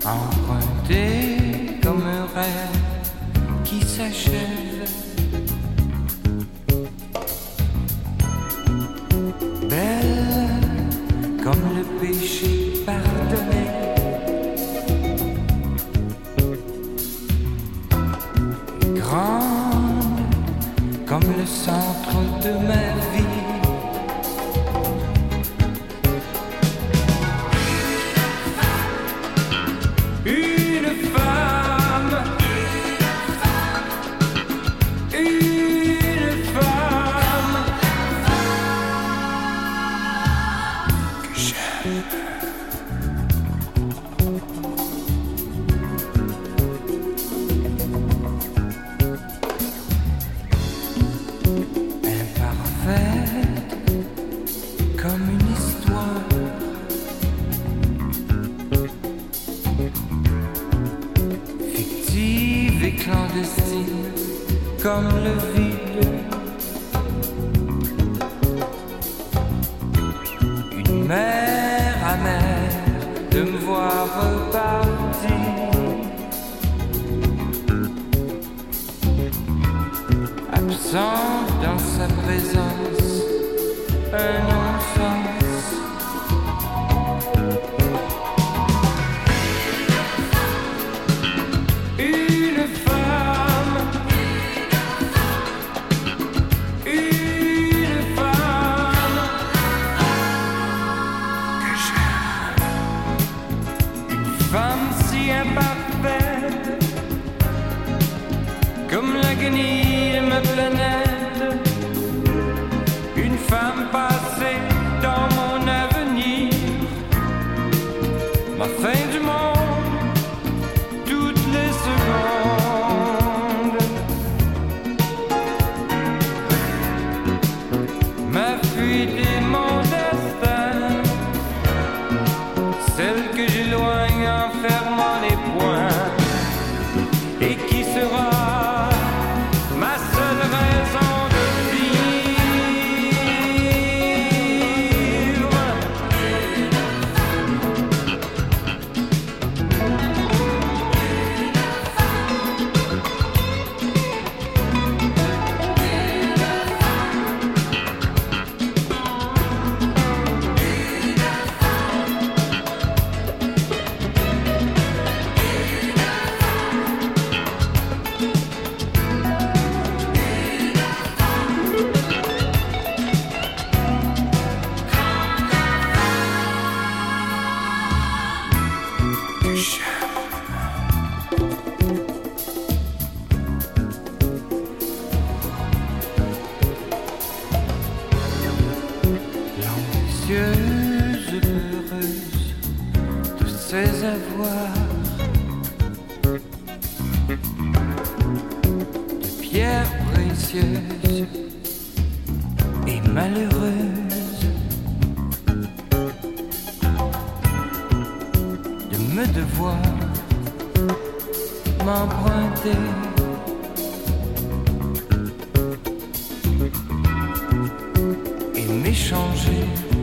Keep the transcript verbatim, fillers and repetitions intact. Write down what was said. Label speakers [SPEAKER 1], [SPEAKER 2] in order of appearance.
[SPEAKER 1] emprunté comme un rêve qui s'achève. Belle comme le péché pardonné. Grande comme le centre de ma vie. Clandestine comme le vide. Une mer amère de me voir repartir. Absent dans sa présence, un non-sens. Comme la guenille de ma planète, une femme passée dans mon avenir, ma fin du monde, toutes les secondes, ma fuite et mon destin, celle que j'éloigne en fermant les poings, et qui sera ma seule raison de vivre. L'ambitieuse peureuse de ses avoirs, de pierres précieuses et malheureuses, de me devoir m'emprunter et m'échanger